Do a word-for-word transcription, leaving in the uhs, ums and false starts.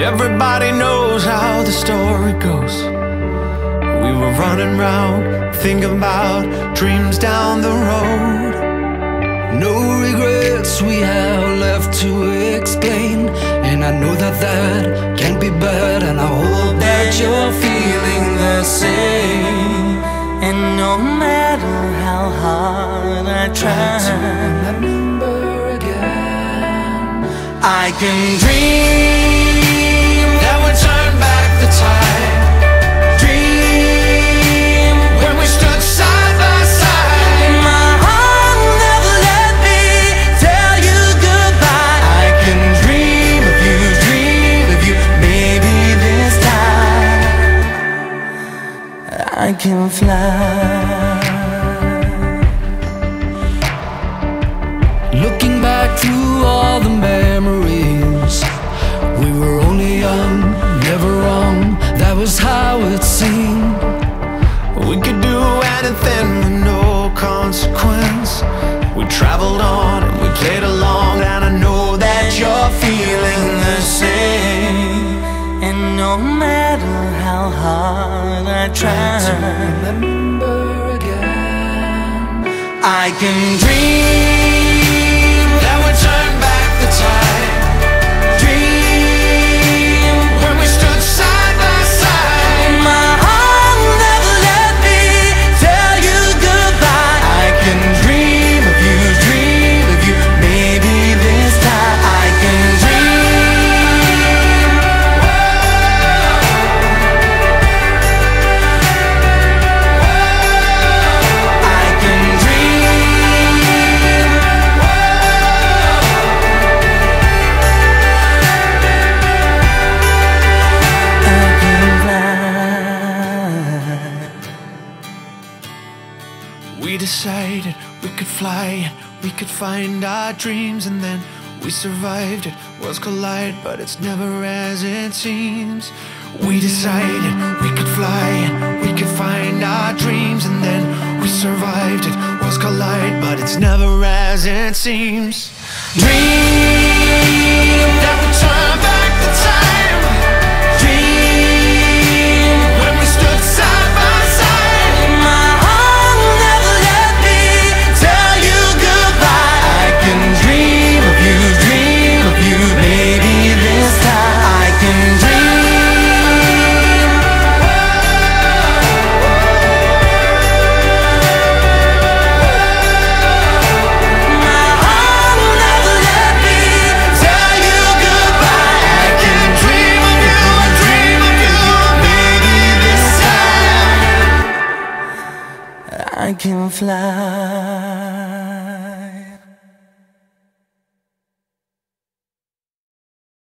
Everybody knows how the story goes. We were running round, thinking about dreams down the road. No regrets we have left to explain, and I know that that can't be bad, and I hope that you're feeling the same. And no matter how hard I try to remember again, I can dream that we turn back the tide. Dream when we stood side by side. My heart will never let me tell you goodbye. I can dream of you, dream of you. Maybe this time I can fly. Looking back through all the memories, we were only young, never wrong. That was how it seemed. We could do anything with no consequence. We traveled on and we played along, and I know that you're feeling the same. And no matter how hard I try to remember again, I can dream that we turn back the tide. Dream when we stood side by side. My heart will never let me tell you goodbye. I can dream of you, dream of you. Maybe this time I can dream. I can dream. I can fly. We decided we could fly and we could find our dreams, and then we survived it. Was collide, but it's never as it seems. We decided we could fly and we could find our dreams, and then we survived it. Was collide, but it's never as it seems. Dream that we turn back the time. Dream when we stood side by side. My heart will never let me tell you goodbye. I can dream of you, dream of you. Maybe this time I can dream. My heart will never let me tell you goodbye. I can dream of you, dream of you. Maybe this time I can fly.